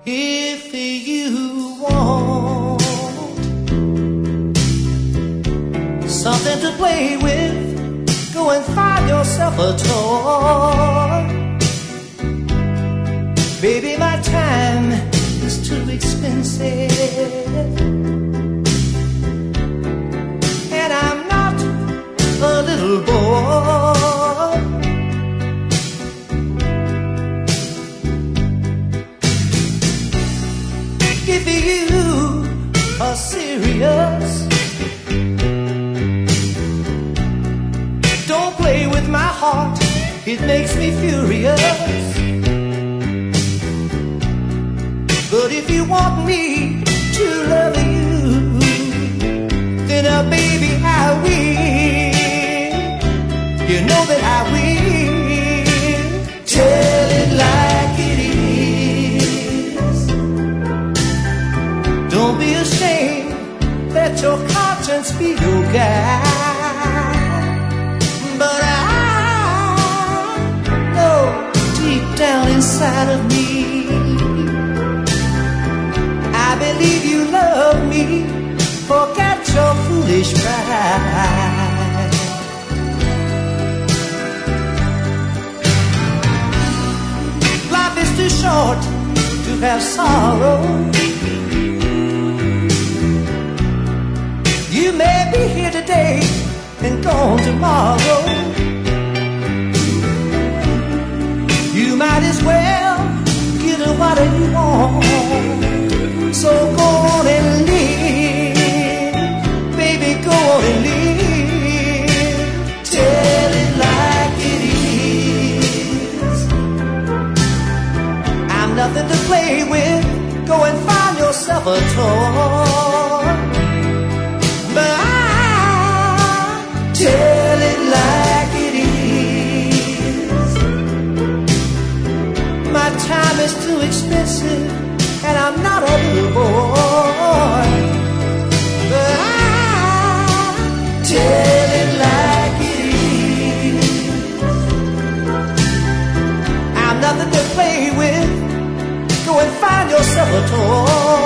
If you want something to play with, go and find yourself a toy. Baby, my time is too expensive, and I'm not a little boy. If you are serious, don't play with my heart, it makes me furious. But if you want me to love you, then baby I will. You know that I will. Tell it like it is. Don't be ashamed, let your conscience be your guide. But I know deep down inside of me, I believe you love me. Forget your foolish pride. Life is too short to have sorrow. You may be here today and gone tomorrow. You might as well get what you want. So go on and live, baby, go on and live. Tell it like it is. I'm nothing to play with, go and find yourself a toy. But I tell it like it is. My time is too expensive, and I'm not a little boy. But I tell it like it is. I'm nothing to play with, go and find yourself a toy.